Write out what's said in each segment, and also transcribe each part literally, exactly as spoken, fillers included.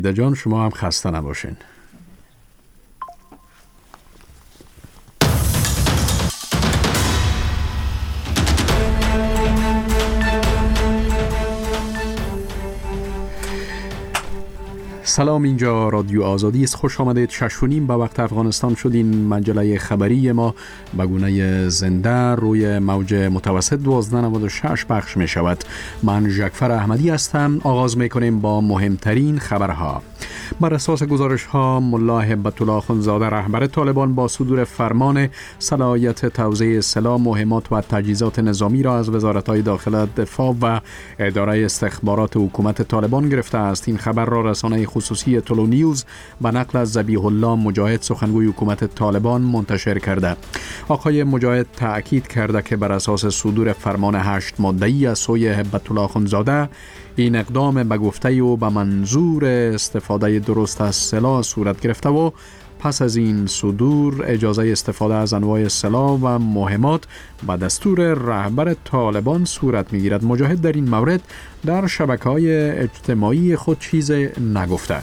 جان شما هم خسته نباشین. سلام، اینجا رادیو آزادی است. خوش آمدید. شش و نیم به وقت افغانستان شد. این مجله خبری ما به گونه زنده روی موج متوسط دوازده و نود و شش پخش می شود. من ژکفر احمدی هستم. آغاز می کنیم با مهمترین خبرها. بر اساس گزارش ها، ملا هبت الله اخوندزاده رهبر طالبان با صدور فرمان صلاحیت توزیع سلاح، مهمات و تجهیزات نظامی را از وزارت‌های داخل، دفاع و اداره استخبارات حکومت طالبان گرفته است. این خبر را رسانه خصوصی تولو نیوز به نقل از ذبیح الله مجاهد سخنگوی حکومت طالبان منتشر کرده. آقای مجاهد تأکید کرده که بر اساس صدور فرمان هشت ماده‌ای از سوی هبت الله اخوندزاده، این اقدام به گفته او به منظور استفاده درست از سلاح صورت گرفته و پس از این صدور اجازه استفاده از انواع سلاح و مهمات به دستور رهبر طالبان صورت می‌گیرد. مجاهد در این مورد در شبکه‌های اجتماعی خود چیز نگفته.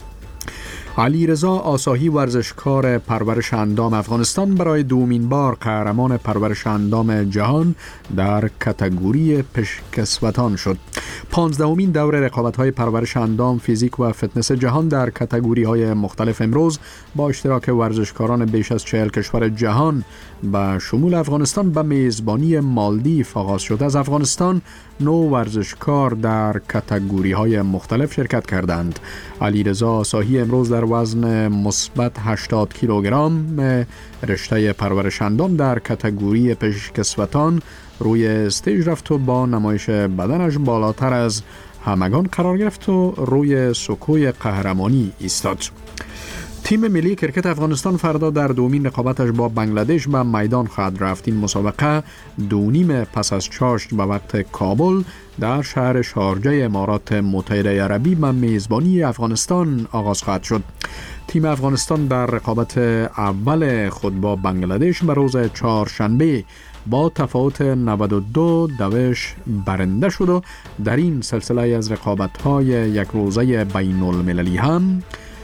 علیرضا آساهی ورزشکار پرورش اندام افغانستان برای دومین بار قهرمان پرورش اندام جهان در کاتگوری پشکسوتان شد. پانزدهمین دور رقابت‌های پرورش اندام، فیزیک و فتنس جهان در کاتگوری‌های مختلف امروز با اشتراک ورزشکاران بیش از چهل کشور جهان به شمول افغانستان به میزبانی مالدیو آغاز شد. از افغانستان نو ورزشکار در کاتگوری‌های مختلف شرکت کردند. علیرضا آساهی امروز در وزن مثبت هشتاد کیلوگرم رشته پرورش اندام در کاتگوری پشکسوتان روی استیج رفت و با نمایش بدنش بالاتر از همگان قرار گرفت و روی سکوی قهرمانی ایستاد. تیم ملی کرکت افغانستان فردا در دومین رقابتش با بنگلادش به میدان خواهد رفت. این مسابقه دو نیم پس از چاشت به وقت کابل در شهر شارجه امارات متحده عربی به میزبانی افغانستان آغاز خواهد شد. تیم افغانستان در رقابت اول خود با بنگلادش به روز چهارشنبه با تفاوت نود و دو دوش برنده شد و در این سلسله از رقابت‌های یک روزه بین المللی هم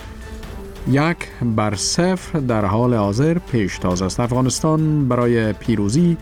یک بر صفر در حال حاضر پیشتاز است. افغانستان برای پیروزی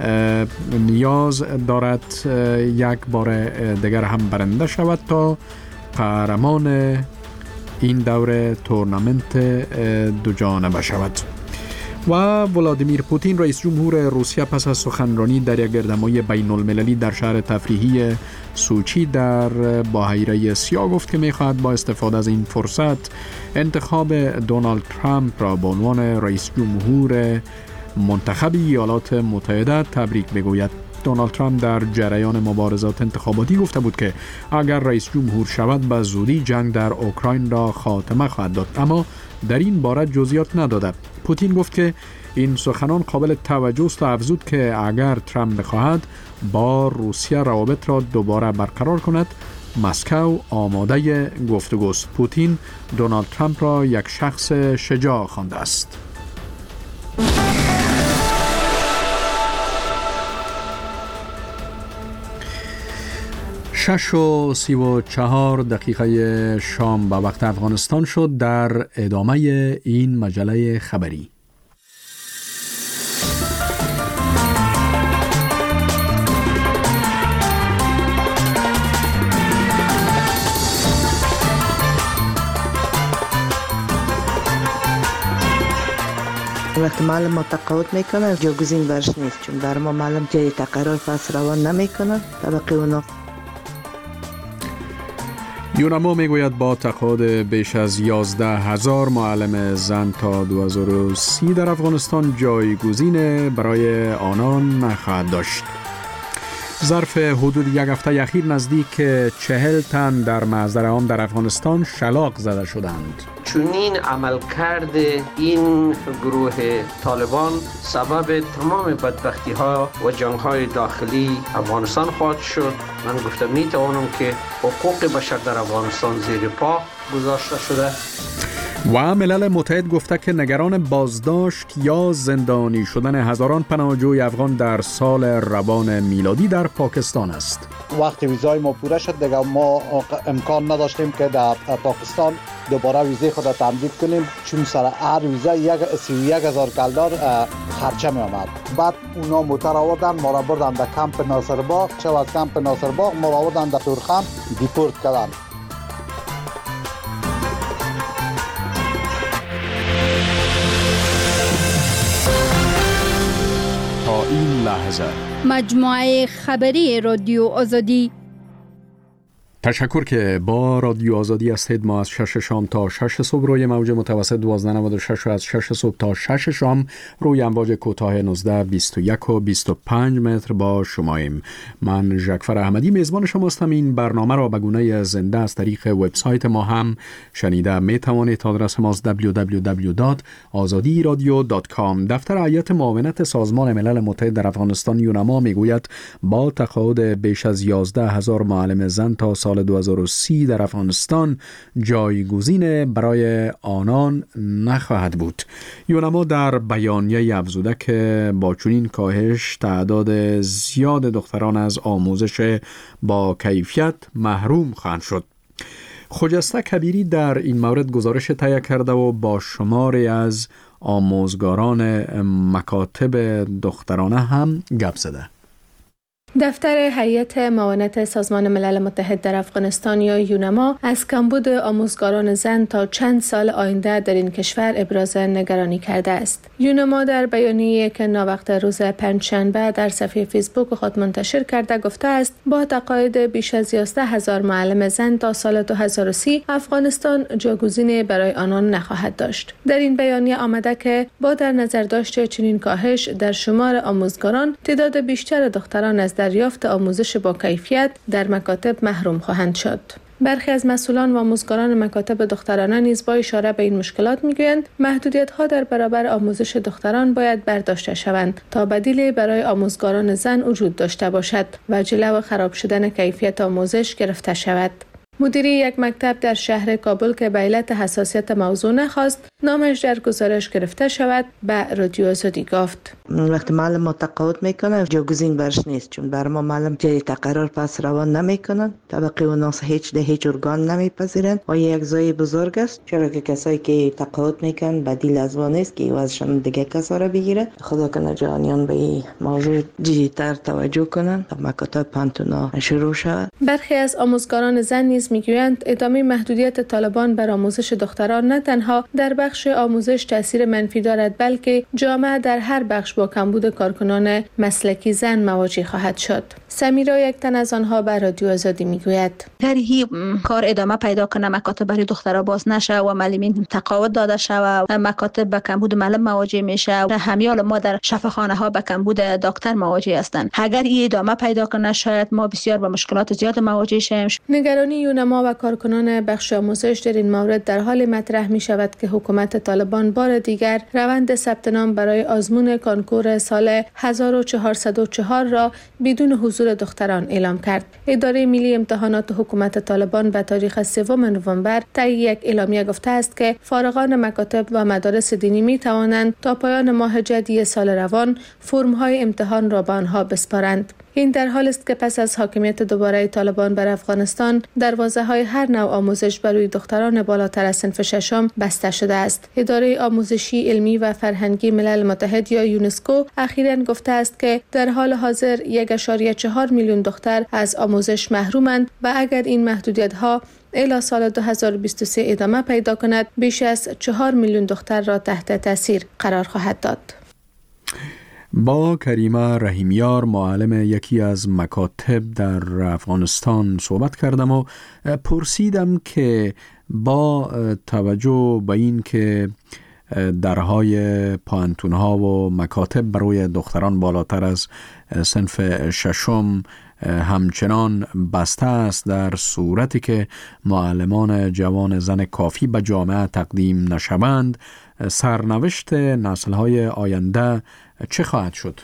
نیاز دارد یک بار دیگر هم برنده شود تا قهرمان این دور تورنمنت دو جانبه شود. و ولادیمیر پوتین رئیس جمهور روسیه پس از سخنرانی در یک گردهمایی بین المللی در شهر تفریحی سوچی در بحیره سیاه گفت که می‌خواهد با استفاده از این فرصت انتخاب دونالد ترامپ را به عنوان رئیس جمهور منتخب ایالات متحده تبریک بگوید. دونالد ترامپ در جریان مبارزات انتخاباتی گفته بود که اگر رئیس جمهور شود به زودی جنگ در اوکراین را خاتمه خواهد داد، اما در این باره جزئیات نداده. پوتین گفت که این سخنان قابل توجه است و افزود که اگر ترامپ بخواهد با روسیه روابط را دوباره برقرار کند، مسکو آماده گفتگوست. پوتین دونالد ترامپ را یک شخص شجاع خوانده است. شش و سی و چهار دقیقه شام به وقت افغانستان شد. در ادامه این مجله خبری وقتی معلم ما تقاعد میکنه جاگزین برش نیست، چون برای ما معلم جای تقرار فصل روان نمیکنه. طبقه اونا یونما میگوید با تقاعد بیش از یازده هزار معلم زن تا دو هزار و سی در افغانستان جایگزین برای آنان نخواهد داشت. ظرف حدود یک هفته اخیر نزدیک چهل تن در محضر عام در افغانستان شلاق زده شدند. چنین عملکرد این گروه طالبان سبب تمام بدبختی ها و جنگ های داخلی افغانستان خواهد شد. من گفتم می توانم که حقوق بشر در افغانستان زیر پا گذاشته شده. و ملل متحد گفته که نگران بازداشت یا زندانی شدن هزاران پناهجوی افغان در سال روان میلادی در پاکستان است. وقتی ویزای ما پوره شد دیگه ما امکان نداشتیم که در پاکستان دوباره ویزای خود را تمدید کنیم، چون سر هر ویزا یک سی و یک هزار کلدار خرچه می آمد. بعد اونا موتر آوردن ما را بردن در کمپ ناصرباغ، چه از کمپ ناصرباغ ما را آوردن در تورخم دیپورت کردن. تا این لحظه مجموعه خبری رادیو آزادی. تشکر که با رادیو آزادی هستید. ما از شش شام تا شش صبح روی موج متوسط دوازده نود و شش و از شش صبح تا شش شام روی امواج کوتاه نوزده بیست و یک و بیست و پنج متر با شماییم. من ژکفر احمدی میزبان شماستم. این برنامه را به گونه زنده از طریق وبسایت ما هم شنیده می توانید. آدرس ما دبلیو دبلیو دبلیو دات آزادی رادیو دات کام. دفتر هیئت معاونت سازمان ملل متحد در افغانستان یونما میگوید با تقاعد بیش از یازده هزار معلم زن تا سال دو هزار و سی در افغانستان جایگزین برای آنان نخواهد بود. یونما در بیانیه افزوده که با چنین کاهش تعداد زیاد دختران از آموزش با کیفیت محروم خواهند شد. خجسته کبیری در این مورد گزارش تهیه کرده و با شماری از آموزگاران مکاتب دخترانه هم گپ زده. دفتر هیئت معاونت سازمان ملل متحد در افغانستان یا یونما از کمبود آموزگاران زن تا چند سال آینده در این کشور ابراز نگرانی کرده است. یونما در بیانیه‌ای که ناوقت روز پنجشنبه در صفحه فیسبوک خود منتشر کرده گفته است با تقاعد بیش از یازده هزار معلم زن تا سال دو هزار و سی افغانستان جایگزینی برای آنان نخواهد داشت. در این بیانیه آمده که با در نظر داشت چنین کاهش در شمار آموزگاران تعداد بیشتر دختران از دریافت آموزش با کیفیت در مکاتب محروم خواهند شد. برخی از مسئولان و آموزگاران مکاتب دخترانه نیز با اشاره به این مشکلات میگویند محدودیت‌ها در برابر آموزش دختران باید برداشته شوند تا بدیلی برای آموزگاران زن وجود داشته باشد و جلو خراب شدن کیفیت آموزش گرفته شود. مدیری یک مکتب در شهر کابل که به علت حساسیت موضوع نخواست نامش در گزارش گرفته شود به رادیو آزادی گفت وقتی معلم ما تقاعد میکنه جایگزین برش نیست، چون بر ما معلم جای تقرار پس روان نمیکنن، طبقه و ناس هیچ ده هیچ ارگان نمیپذیرن و یک زای بزرگ است، چرا که کسایی که تقاعد میکنن بدیل از وان نیست که واسشون دیگه کسا را بگیره. خدا کنه جهانیان به این موضوع جدی‌تر توجه کنن تا مکاتب پانتونا شروع شود. برخی از آموزگاران زن نیز میگویند ادامه محدودیت طالبان بر آموزش دختران نه تنها در بخش آموزش تاثیر منفی دارد بلکه جامعه در هر بخش با کمبود کارکنان مسلکی زن مواجه خواهد شد. سمیرا یک تن از آنها به رادیو آزادی میگوید اگر هی کار ادامه پیدا کنه مکاتب برای دخترها باز نشه و معلمین تقاعد داده شه و مکاتب به کمبود معلم مواجه میشه و همیال ما در شفاخانه ها به کمبود دکتر مواجه هستند. اگر این ادامه پیدا کنه شاید ما بسیار با مشکلات زیاد مواجه شیم. نگرانی یونما و کارکنان بخش آموزش در این مورد در حال مطرح می شود که حکومت طالبان بار دیگر روند ثبت نام برای آزمون کنکور سال هزار و چهارصد و چهار را بدون حضور دختران اعلام کرد. اداره ملی امتحانات حکومت طالبان به تاریخ سوم نوامبر طی یک اعلامیه گفته است که فارغان مکاتب و مدارس دینی می توانند تا پایان ماه جدی سال روان فرم‌های امتحان را به آنها بسپارند. این در حال است که پس از حاکمیت دوباره طالبان بر افغانستان دروازه‌های هر نوع آموزش برای دختران بالاتر از صنف ششم بسته شده است. اداره آموزشی علمی و فرهنگی ملل متحد یا یونسکو اخیراً گفته است که در حال حاضر یک ممیز چهار میلیون دختر از آموزش محرومند و اگر این محدودیت‌ها الی سال دو هزار و بیست و سه ادامه پیدا کند بیش از چهار میلیون دختر را تحت تاثیر قرار خواهد داد. با کریمه رحیمیار معلم یکی از مکاتب در افغانستان صحبت کردم و پرسیدم که با توجه به این که درهای پانتونها و مکاتب برای دختران بالاتر از صنف ششم همچنان بسته است، در صورتی که معلمان جوان زن کافی به جامعه تقدیم نشوند سرنوشت نسل‌های آینده چه خواهد شد؟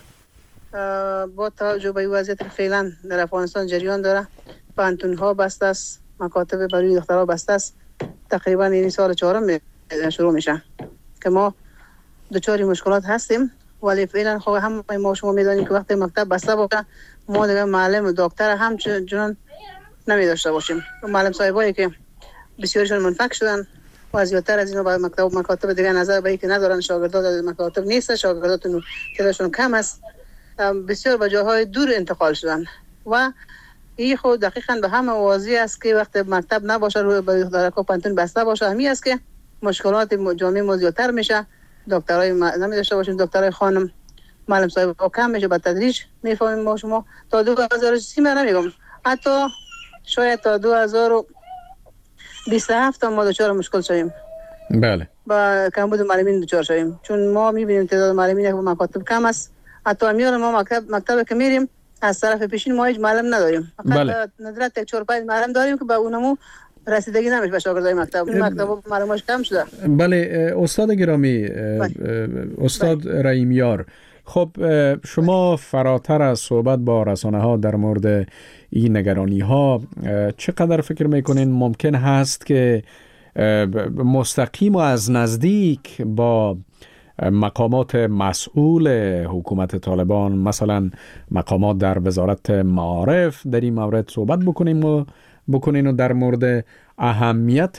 با توجه به وضعیت فعلا در افغانستان جریان داره، پانتون‌ها بسته است، مکاتب برای دخترها بسته است. تقریبا این سال چهارم شروع میشه که ما دچار مشکلات هستیم. ولی فعلا خب هم ما شما میدانیم که وقتی مکتب بسته باشه ما دیگه معلم و دکتر هم چنان نمی داشته باشیم. معلم صاحبایی که بسیارشون منفک شدن و زیادتر از اینا با مکتب مکاتب دیگه نظر به اینکه ندارن، شاگردان از مکاتب نیست، شاگرداتون تعدادشون کم است، بسیار به جاهای دور انتقال شدن و این خود دقیقاً به همه واضح است که وقتی مکتب نباشه روی دارکا پانتون بسته باشه همین است که مشکلات جامعه ما زیادتر میشه. دکترای نمی داشته باشیم، دکترای خانم معلم صاحب کم میشه، به تدریج میفهمیم ما شما تا دو هزار و سی من نمیگم حتی شاید تا دو هزار و بیست و هفت ما دچار مشکل شویم. بله. با کمبود معلمین دچار شویم چون ما میبینیم تعداد معلمین که مکاتب کم است. حتی میارم ما مکتب مکتب که میریم از طرف پیشین ما هیچ معلم نداریم. فقط بله. ندرت یک چهار پنج معلم داریم که به اونمو رسیدگی نمیشه به شاگردای مکتب. مکتب معلماش کم شده. بله استاد گرامی، استاد رحیمیار، خب شما فراتر از صحبت با رسانه ها در مورد این نگرانی ها چقدر فکر میکنین ممکن هست که مستقیم و از نزدیک با مقامات مسئول حکومت طالبان، مثلا مقامات در وزارت معارف، در این مورد صحبت بکنیم و بکنین و در مورد اهمیت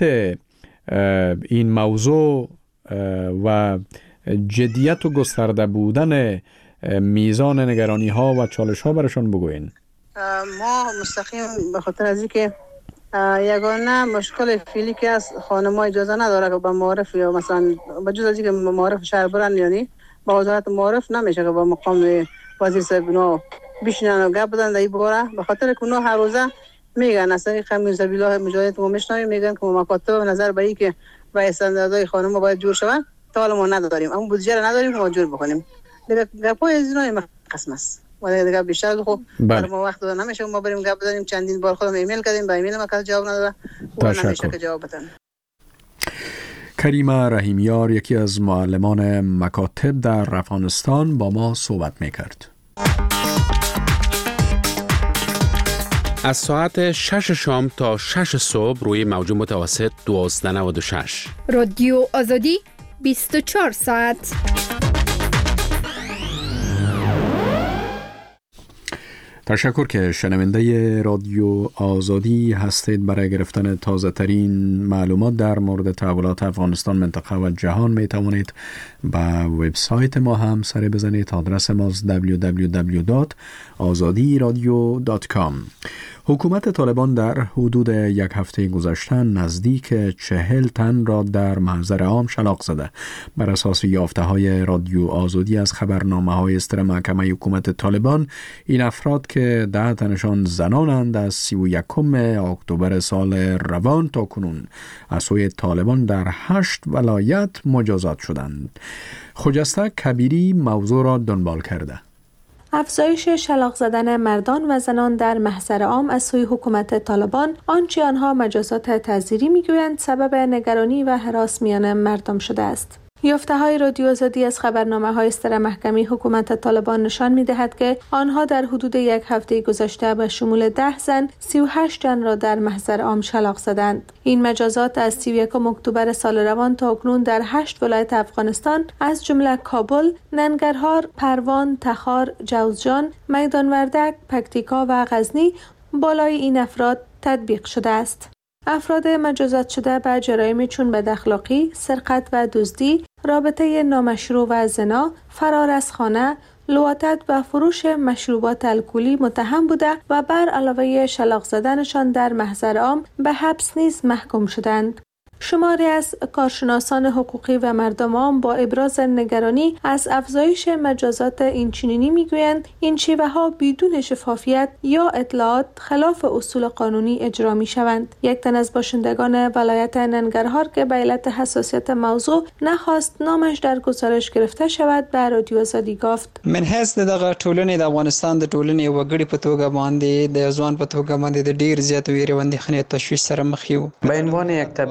این موضوع و جدیت و گسترده بودن میزان نگرانی ها و چالش ها برشان بگوین؟ ما مستقیم به خاطر از اینکه یگانه مشکل فعلی که از خانم‌ها اجازه نداره که با معارف یا مثلا به جز از اینکه معارف شهر برن، یعنی با وزارت معارف نمیشه که با مقام وزیر صاحب اینا بشینن و گپ بزنن در این باره. به خاطر که اونا هر روزه میگن اصلا خمیر زبیلاه مجاهد ما میشنویم میگن که مکاتب نظر به این که با استانداردهای خانم‌ها باید جور شوند تا حالا ما نداریم، اما بودجه را نداریم که ما جور بکنیم. دیگه گپای از اینا قسم است و دیگه بیشتر خب برای ما وقت دادن نمیشه ما بریم گپ بزنیم. چندین بار خودم ایمیل کردیم، با ایمیل ما کسی جواب نداده و نمیشه که جواب بدن. کریمه رحیمیار، یکی از معلمان مکاتب در افغانستان، با ما صحبت میکرد. از ساعت شش شام تا شش صبح روی موج متوسط دوازده نود و شش. رادیو آزادی بیست و چهار ساعت. تشکر که شنونده رادیو آزادی هستید. برای گرفتن تازه ترین معلومات در مورد تحولات افغانستان، منطقه و جهان می توانید به وبسایت ما هم سر بزنید. آدرس ما دبلیو دبلیو دبلیو دات آزادی رادیو دات کام. حکومت طالبان در حدود یک هفته گذشته نزدیک چهل تن را در محضر عام شلاق زده. بر اساس یافته های رادیو آزادی از خبرنامه های استر محکمه حکومت طالبان، این افراد که ده تنشان زنانند از سی و یکم اکتبر سال روان تا کنون از سوی طالبان در هشت ولایت مجازات شدند. خجسته کبیری موضوع را دنبال کرده. افزایش شلاق زدن مردان و زنان در محضر عام از سوی حکومت طالبان، آنچه آنها مجازات تعزیری میگویند، سبب نگرانی و هراس میان مردم شده است. یافته های رادیو آزادی از خبرنامه های استر محکمه حکومت طالبان نشان می دهد که آنها در حدود یک هفته گذشته به شمول ده زن سی و هشت جن را در محضر عام شلاق زدند. این مجازات از سی و یکم اکتبر سال روان تا اکنون در هشت ولایت افغانستان از جمله کابل، ننگرهار، پروان، تخار، جوزجان، میدان وردک، پکتیکا و غزنی بالای این افراد تطبیق شده است. افراد مجازات شده به جرایم چون بداخلاقی، سرقت و دزدی، رابطه نامشروع و زنا، فرار از خانه، لواطت و فروش مشروبات الکلی متهم بوده و بر علاوه شلاق زدنشان در محضر عام به حبس نیز محکوم شدند. شماری از کارشناسان حقوقی و مردم عام با ابراز نگرانی از افزایش مجازات اینچنینی میگویند این شیوه ها بدون شفافیت یا اطلاعات خلاف اصول قانونی اجرا می شوند. یک تن از باشندگان ولایت ننگرهار که به علت حساسیت موضوع نخواست نامش در گزارش گرفته شود به رادیو آزادی گفت: من حیث دغه ټولنې د افغانستان د ټولنې وګړي په توګه باندې د ځوان په توګه باندې د ډیر زیات ویره باندې خنې تشویش سره مخ یو. به عنوان یک تبع افغانستان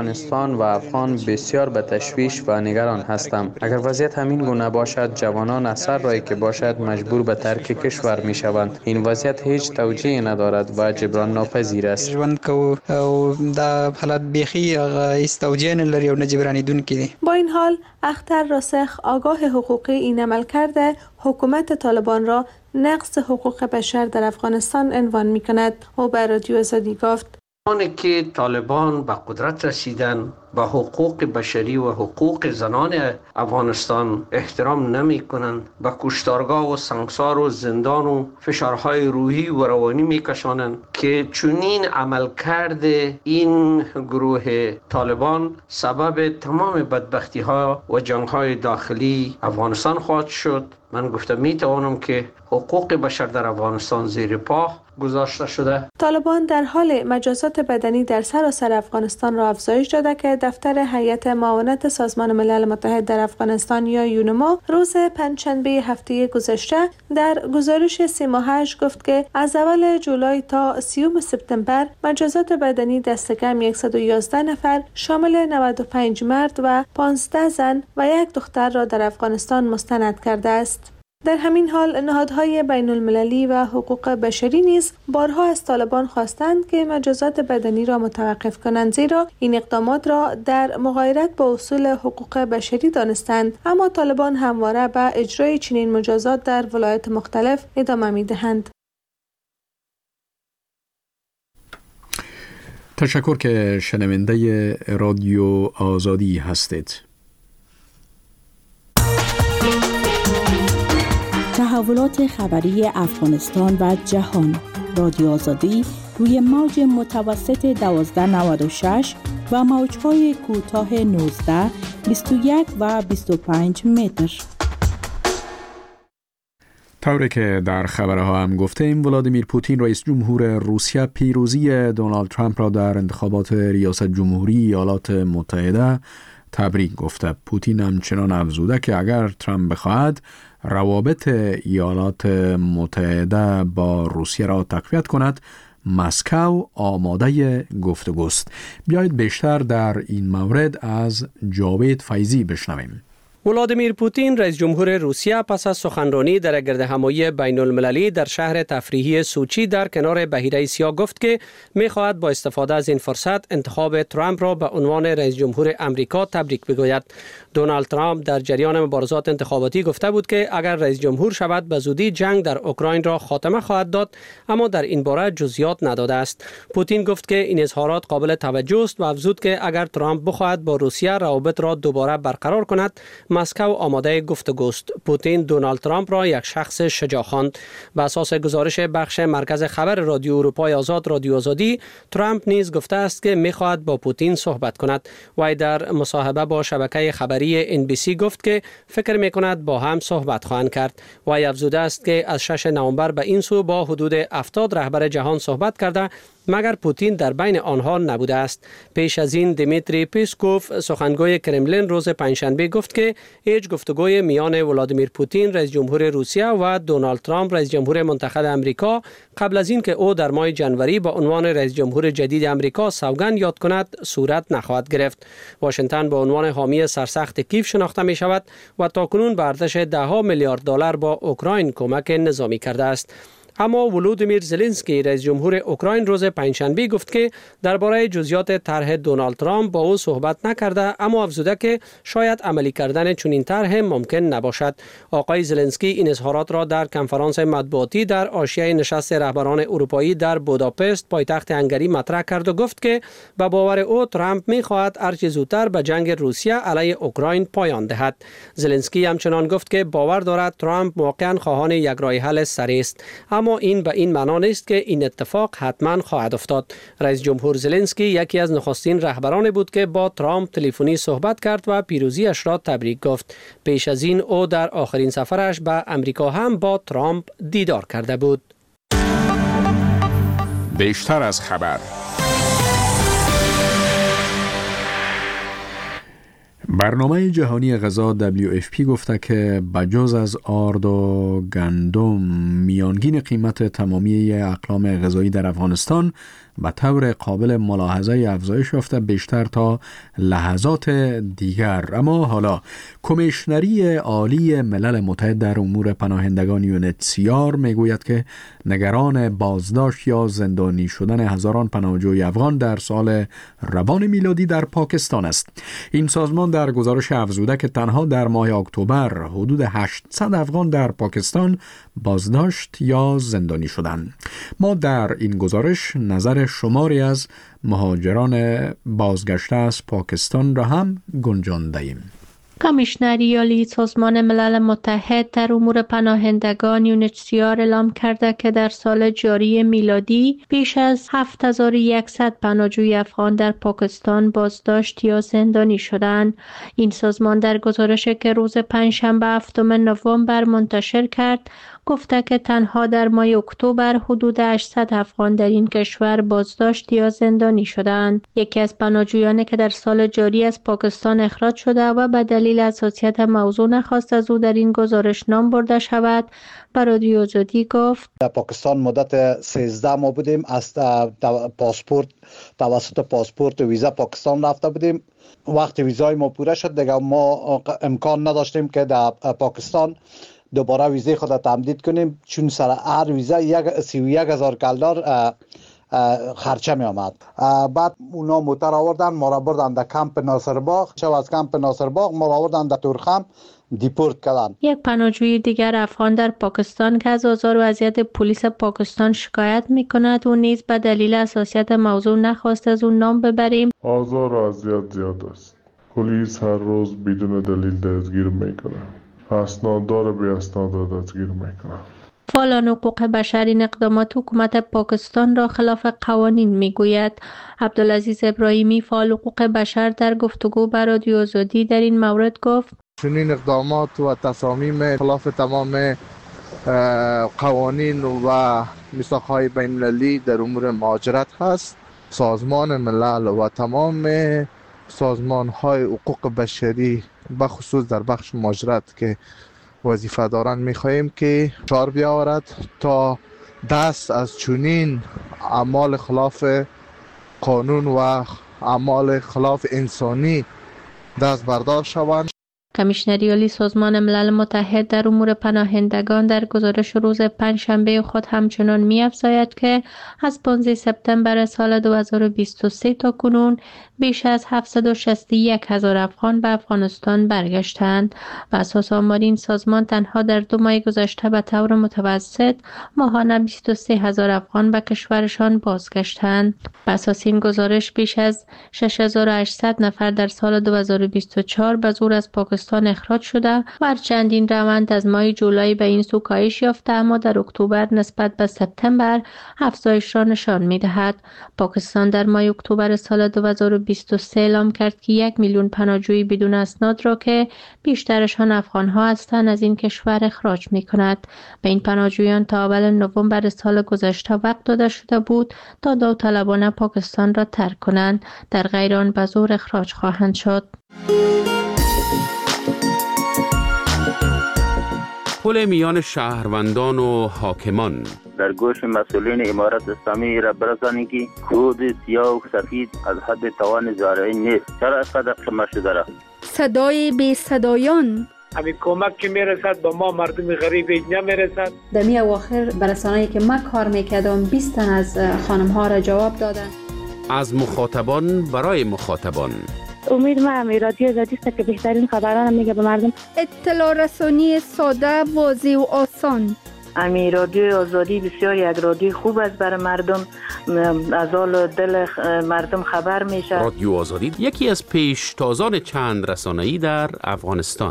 افغانستان و افغان بسیار به تشویش و نگران هستم. اگر وضعیت همین گونه باشد، جوانان از هر راهی که باشد مجبور به ترک کشور می شوند. این وضعیت هیچ توجیه ندارد و جبران ناپذیر است. ژوند کو او دا حالت بیخی هیڅ توجیه نه لري او نه جبرانیدونکي دي. با این حال اختر راسخ آگاه حقوقی این عمل کرده حکومت طالبان را نقض حقوق بشر در افغانستان عنوان می کند. او به رادیو آزادی گفت آنی که طالبان به قدرت رسیدن با حقوق بشری و حقوق زنان افغانستان احترام نمی کنند، به کشتارگاه و سنگسار و زندان و فشارهای روحی و روانی می کشانند که چنین عمل کرده این گروه طالبان سبب تمام بدبختی ها و جنگ های داخلی افغانستان خواهد شد. من گفتم می توانم که حقوق بشر در افغانستان زیر پا گذاشته شده. طالبان در حال مجازات بدنی در سراسر افغانستان را افزایش داده که دفتر هیئت معاونت سازمان ملل متحد در افغانستان یا یونما روز پنجشنبه هفته گذشته در گزارش سه ماهش گفت که از اول جولای تا سیوم سپتامبر مجازات بدنی دست کم صد و یازده نفر شامل نود و پنج مرد و پانزده زن و یک دختر را در افغانستان مستند کرده است. در همین حال نهادهای بین المللی و حقوق بشری نیز بارها از طالبان خواستند که مجازات بدنی را متوقف کنند، زیرا این اقدامات را در مغایرت با اصول حقوق بشری دانستند، اما طالبان همواره به اجرای چنین مجازات در ولایات مختلف ادامه می‌دهند. تشکر که شنونده رادیو آزادی هستید. تحولات خبری افغانستان و جهان. رادیو آزادی روی موج متوسط دوازده نود و شش و موج‌های کوتاه نوزده، بیست و یک و بیست و پنج متر. طوری که در خبرها هم گفتیم، ولادیمیر پوتین رئیس جمهور روسیه پیروزی دونالد ترامپ را در انتخابات ریاست جمهوری ایالات متحده تبریک گفته. پوتین همچنان افزوده که اگر ترامپ بخواهد روابط ایالات متحده با روسیه را تقویت کند، مسکو آماده گفتگوست. بیایید بیشتر در این مورد از جاوید فیضی بشنویم. ولادیمیر پوتین رئیس جمهور روسیه پس از سخنرانی در گردهمایی بین المللی در شهر تفریحی سوچی در کنار بحیره سیاه گفت که می‌خواهد با استفاده از این فرصت انتخاب ترامپ را به عنوان رئیس جمهور امریکا تبریک بگوید. دونالد ترامپ در جریان مبارزات انتخاباتی گفته بود که اگر رئیس جمهور شود به زودی جنگ در اوکراین را خاتمه خواهد داد، اما در این باره جزئیات نداده است. پوتین گفت که این اظهارات قابل توجه است و افزود که اگر ترامپ بخواهد با روسیه روابط را دوباره برقرار کند، مسکو آماده گفتگوست. پوتین دونالد ترامپ را یک شخص شجاع خواند. به اساس گزارش بخش مرکز خبر رادیو اروپای آزاد رادیو آزادی، ترامپ نیز گفته است که می‌خواهد با پوتین صحبت کند. وی در مصاحبه با شبکه خبری ان بی سی گفت که فکر می‌کند با هم صحبت خواهند کرد. وی افزوده است که از ششم نوامبر به این سو با حدود هفتاد رهبر جهان صحبت کرده، مگر پوتین در بین آنها نبوده است. پیش از این دیمیتری پیسکوف سخنگوی کرملین روز پنجشنبه گفت که هیچ گفتگوی میان ولادیمیر پوتین رئیس جمهور روسیه و دونالد ترامپ رئیس جمهور منتخب امریکا قبل از این که او در ماه جنوری با عنوان رئیس جمهور جدید امریکا سوگند یاد کند صورت نخواهد گرفت. واشنگتن به عنوان حامی سرسخت کیف شناخته می شود و تاکنون به ارزش ده ها میلیارد دلار با اوکراین کمک نظامی کرده است. اما ولودیمیر زلنسکی رئیس جمهور اوکراین روز پنجشنبه گفت که درباره جزئیات طرح دونالد ترامپ با او صحبت نکرده، اما افزوده که شاید عملی کردن چنین طرح ممکن نباشد. آقای زلنسکی این اظهارات را در کنفرانس مطبوعاتی در حاشیه نشست رهبران اروپایی در بوداپست پایتخت هنگری مطرح کرد و گفت که به باور او ترامپ می‌خواهد هرچه زودتر به جنگ روسیه علیه اوکراین پایان دهد. زلنسکی همچنان گفت که باور دارد ترامپ واقعاً خواهان یک راه حل سریع است، اما این به این معنا نیست که این اتفاق حتما خواهد افتاد. رئیس جمهور زلنسکی یکی از نخستین رهبران بود که با ترامپ تلفنی صحبت کرد و پیروزیش را تبریک گفت. پیش از این او در آخرین سفرش به امریکا هم با ترامپ دیدار کرده بود. بیشتر از خبر. برنامه جهانی غذا دبلیو اف پی گفته که بجز از آرد و گندم، میانگین قیمت تمامی اقلام غذایی در افغانستان به طور قابل ملاحظه افزایش یافته بیشتر تا لحظات دیگر. اما حالا کمیشنری عالی ملل متحد در امور پناهندگان یو ان اچ سی آر میگوید که نگران بازداشت یا زندانی شدن هزاران پناهجوی افغان در سال روان میلادی در پاکستان است. این سازمان در گزارش افزوده که تنها در ماه اکتبر حدود هشتصد افغان در پاکستان بازداشت یا زندانی شدند. ما در این گزارش نظر شماری از مهاجران بازگشته از پاکستان را هم گنجانده ایم. کمیشنری عالی سازمان ملل متحد در امور پناهندگان یو ان اچ سی آر اعلام کرده که در سال جاری میلادی بیش از هفت هزار و صد پناهجوی افغان در پاکستان بازداشت یا زندانی شدند. این سازمان در گزارشی که روز پنجشنبه هفتم نوامبر منتشر کرد گفته که تنها در ماه اکتبر حدود هشتصد افغان در این کشور بازداشت یا زندانی شدند. یکی از پناهجویانی که در سال جاری از پاکستان اخراج شده و به دلیل حساسیت موضوع نخواست از او در این گزارش نام برده شود به رادیو آزادی گفت: در پاکستان مدت سیزده ماه بودیم، از پاسپورت توسط پاسپورت و ویزا پاکستان رفته بودیم. وقتی ویزای ما پوره شد دیگه ما امکان نداشتیم که در پاکستان دوباره ویزای خود را تمدید کنیم، چون سر هر ویزا یک سی و یک هزار کلدار خرچه می آمد. بعد اونا موتر آوردن ما را بردن در کمپ ناصرباغ. شب از کمپ ناصرباغ ما را آوردن در تورخم دیپورت کردن. یک پناهجوی دیگر افغان در پاکستان که از آزار و اذیت پلیس پاکستان شکایت می کند و نیز به دلیل حساسیت موضوع نخواست از اون نام ببریم. آزار و اذیت زیاد است. پلیس هر روز بدون دلیل دستگیر می کنه. اسناددار بی اسناد دستگیر می کنه. فعالان حقوق بشر این اقدامات حکومت پاکستان را خلاف قوانین میگوید. عبدالعزیز ابراهیمی فعال حقوق بشر در گفتگو با رادیو آزادی در این مورد گفت: چنین اقدامات و تصامیم خلاف تمام قوانین و میثاق‌های بین‌المللی در امور مهاجرت هست. سازمان ملل و تمام سازمان‌های حقوق بشری به خصوص در بخش مهاجرت که وظیفه دارند می‌خواهیم که چار بیاورد تا دست از چنین اعمال خلاف قانون و اعمال خلاف انسانی دست بردار شوند. کمیشنری عالی سازمان ملل متحد در امور پناهندگان در گزارش روز پنجشنبه خود همچنان می‌افزاید که از پانزده سپتامبر سال دو هزار و بیست و سه تا کنون بیش از هفتصد و شصت و یک هزار افغان به افغانستان برگشتند. بر اساس آمار این سازمان تنها در دو ماه گذشته به طور متوسط ماهانه بیست و سه هزار افغان به کشورشان بازگشتند. بر اساس این گزارش بیش از شش هزار و هشتصد نفر در سال دو هزار و بیست و چهار به زور از پاکستان اخراج شده و هرچند این روند از ماه جولای به این سو کاهش یافته اما در اکتبر نسبت به سپتامبر افزایش را نشان می‌دهد. پاکستان در ماه اکتبر سال دو هزار و بیست و سه اعلام کرد که یک میلیون پناهجوی بدون اسناد را که بیشترشان افغان‌ها هستند از این کشور اخراج می‌کند. به این پناهجویان تا اول نوامبر سال گذشته وقت داده شده بود تا داوطلبانه پاکستان را ترک کنند، در غیر آن به زور اخراج خواهند شد. پل میان شهروندان و حاکمان در گوش مسئولین امارت اسلامی را برسانی که خود سیاه و سفید از حد توان زارعی نیست. چرا از قدر شما شده را؟ صدای بی صدایان همین کمک که میرسد با ما مردم غریب اینجا میرسد. در می اواخر برسانه‌ای که من کار میکردم بیست تن از خانم ها را جواب دادن. از مخاطبان برای مخاطبان. امید ما هم رادیو آزادی است که بهترین خبران میگه به مردم. اطلاع رسانی ساده، واضح و آسان. امی رادیو آزادی بسیار یک رادیو خوب است برای مردم، از حال دل مردم خبر میشه. رادیو آزادی یکی از پیشتازان چند رسانه‌ای در افغانستان.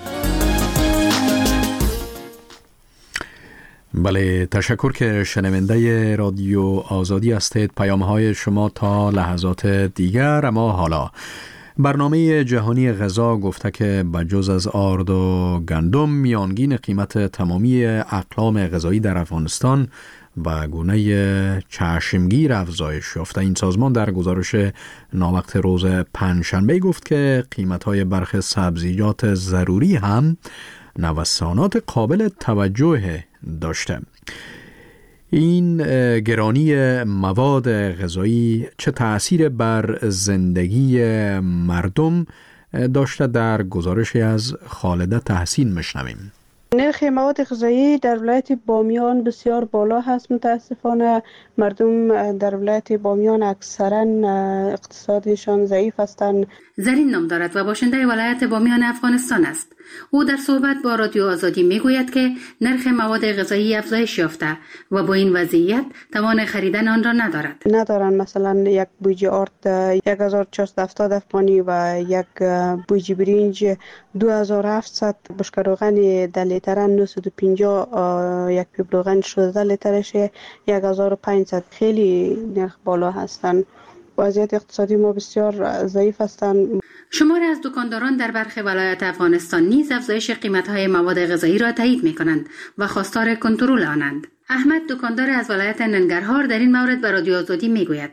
بله، تشکر که شنونده رادیو آزادی هستید. پیام‌های شما تا لحظات دیگر. اما حالا برنامه جهانی غذا گفته که بجز از آرد و گندم میانگین قیمت تمامی اقلام غذایی در افغانستان و گونه چشمگیر افزایش یافته. این سازمان در گزارش ناوقت روز پنجشنبه گفت که قیمت‌های برخی سبزیجات ضروری هم نوسانات قابل توجه داشته. این گرانی مواد غذایی چه تأثیر بر زندگی مردم داشته؟ در گزارشی از خالده تحسین میشنویم. نرخ مواد غذایی در ولایت بامیان بسیار بالا هست. متاسفانه مردم در ولایت بامیان اکثرا اقتصادشان ضعیف هستند. زرین نام دارد و باشنده ولایت بامیان افغانستان است. او در صحبت با رادیو آزادی میگوید که نرخ مواد غذایی افزایش یافته و با این وضعیت توان خریدن آن را ندارد. ندارن مثلا یک بوجه آرد یک هزار و چهارصد و هفتاد افغانی و یک بوجه برنج دو هزار و هفتصد، بشکه روغن ده لیتر نهصد و پنجاه، یک پیپ روغن شانزده لیترش یک هزار و پانصد. خیلی نرخ بالا هستند. وضعیت اقتصادی ما بسیار ضعیف هستند. شماری از دکانداران در برخی ولایت افغانستان نیز افزایش قیمت‌های مواد غذایی را تایید می‌کنند و خواستار کنترل آنند. احمد دکاندار از ولایت ننگرهار در این مورد به رادیو آزادی میگوید: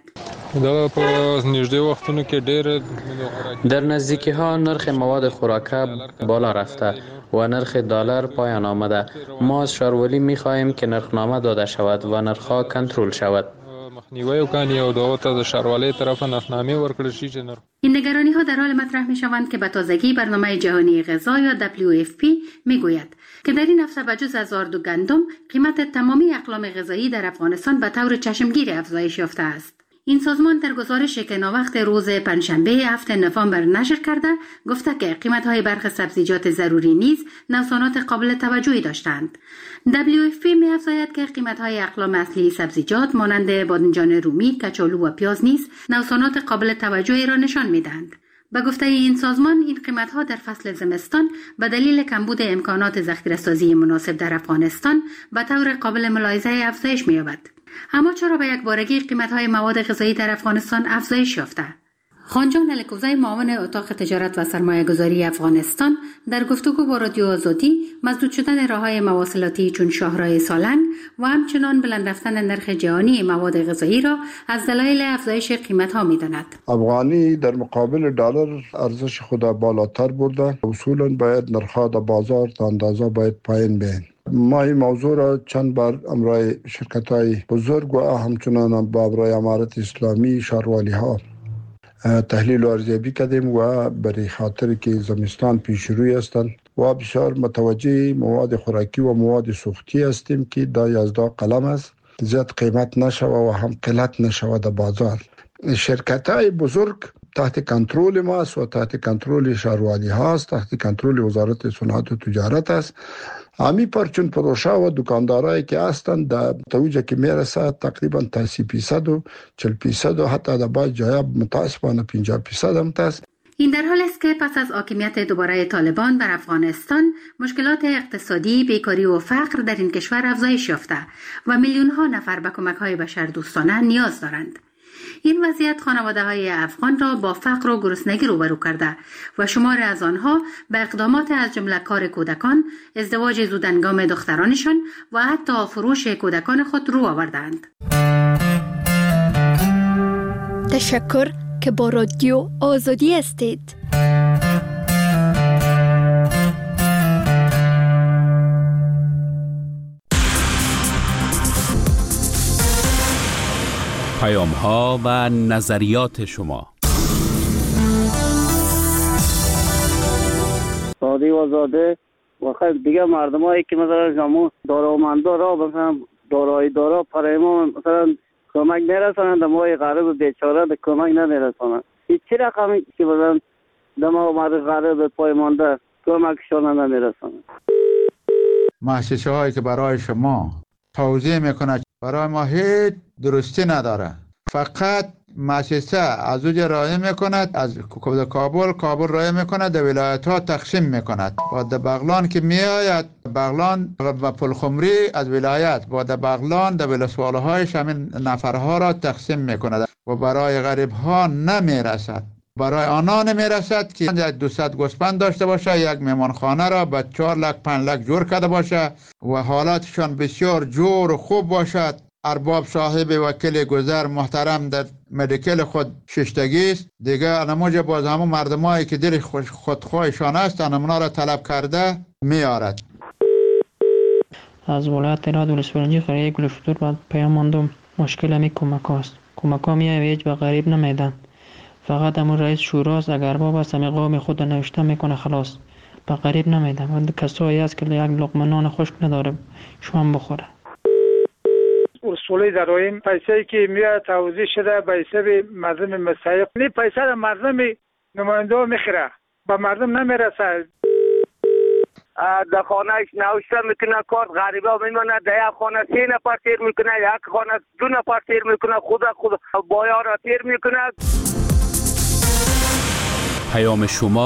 در نزدیکی ها نرخ مواد خوراکه بالا رفته و نرخ دلار پایان آمده. ما از شارولی می خواهیم که نرخنامه داده شود و نرخ‌ها کنترل شود. این نگرانی ها در حال مطرح می شوند که به تازگی برنامه جهانی غذا یا دبلیو اف پی می گوید که در این هفته بجز از آرد و گندم قیمت تمامی اقلام غذایی در افغانستان به طور چشمگیر افزایش یافته است. این سازمان در گزارشی که ناوقت روز پنجشنبه هفتم نوامبر نشر کرده گفته که قیمت‌های برخی سبزیجات ضروری نیز نوسانات قابل توجهی داشتند. دبلیو اف پی می‌افزاید که قیمت‌های اقلام اصلی سبزیجات مانند بادمجان رومی، کچالو و پیاز نیز نوسانات قابل توجهی را نشان می‌دهند. به گفته این سازمان این قیمت‌ها در فصل زمستان به دلیل کمبود امکانات ذخیره‌سازی مناسب در افغانستان به طور قابل ملاحظه افزایش می‌یابد. اما چرا به یک بارگی قیمت‌های مواد غذایی در افغانستان افزایش یافته؟ خانجان الکوزی معاون اتاق تجارت و سرمایه‌گذاری افغانستان در گفتگو با رادیو آزادی مسدود شدن راه‌های مواصلاتی چون شاهراه سالنگ و همچنان بلند رفتن نرخ جهانی مواد غذایی را از دلایل افزایش قیمت‌ها می‌داند. افغانی در مقابل دلار ارزش خود بالاتر برده. اصولاً باید نرخ‌ها در بازار تا اندازه باید پایین بیاین. ما این موضوع را چند بار امرای شرکت‌های بزرگ و همچنان با امرای امارت اسلامی شاروالی ها تحلیل و ارزیابی کردیم و برای خاطر که زمستان پیش روی هستند و بسیار متوجه مواد خوراکی و مواد سوختی هستیم که دا یازده قلم است، زیاد قیمت نشوه و هم قلت نشوه در بازار. شرکت‌های بزرگ تحت کنترل ما است و تحت کنترل شاروالی هاست، تحت کنترل وزارت صنعت و تجارت است. همی پر چون پروشا و دکاندارایی که هستند در توجه که میرسه تقریبا تا سی فیصد و چهل فیصد و حتی در بعض جاها متاسفانه پنجاه فیصد هم است. این در حال است که پس از حاکمیت دوباره طالبان بر افغانستان مشکلات اقتصادی، بیکاری و فقر در این کشور افزایش یافته و میلیون ها نفر به کمک‌های بشردوستانه نیاز دارند. این وضعیت خانواده‌های افغان را با فقر و گرسنگی روبرو کرده و شمار از آنها به اقدامات از جمله کار کودکان، ازدواج زودهنگام دخترانشان و حتی فروش کودکان خود رو آوردند. تشکر که با رادیو آزادی هستید. پیام ها و نظریات شما. ساده و زاده و خیلی دیگه مردم هایی که مثلا جامو دارامندا را مثلا دارایی دارا برای ما مثلا کمک نرسانند، ما غریب بیچاره به کمک نمیرسانند. هیچ چی رقمی که مثلا دما مرد غریب پای مانده کمکشان نمیرسانند. مؤسسه هایی که برای شما توضیح میکنه برای ما هیچ درستی نداره، فقط مؤسسه از اوج رای میکند، از کابل کابل رای میکند، در ولایت ها تقسیم میکند. با در بغلان که میآید بغلان و پلخمری از ولایت با در بغلان در ولسواله هایش همین نفرها را تقسیم میکند و برای غریب ها نمیرسد. برای آنها نمیرسد که دویست گوسفند داشته باشه، یک مهمانخانه را به چهار لک پنج لک جور کرده باشه و حالاتشان بسیار جور و خوب باشد. ارباب صاحب وکیل گذر محترم در مدیکل خود ششتگی است. دیگه نموجه باز همون مردمایی که دل خودخواهشان است نمونا را طلب کرده میارد. از ولایت تهران ولسوالی قریه گلشتور بعد پیام ماندم مشکل می کمک هاست. کمک ها میای هیچ به غریب نمیدن. فقط همون رئیس شوراست اگر باب است همی قوم خود نوشته میکنه خلاص. به غریب نمیدن. و کسایی هست که یک لقمه نان خشک نداره شما بخوره. اصولی داریم پیسه‌ای که میاد توزیع شده به حساب مردم مستحق. این پیسه را مردم نماینده میخره. به مردم نمیرسه. در خانهش نوشته میکنه کارت غریبا میمونه، در یک خانه سه نفر تیر میکنه، یک خانه دو نفر تیر میکنه، خود خود بایا را تیر میکنه. پیام شما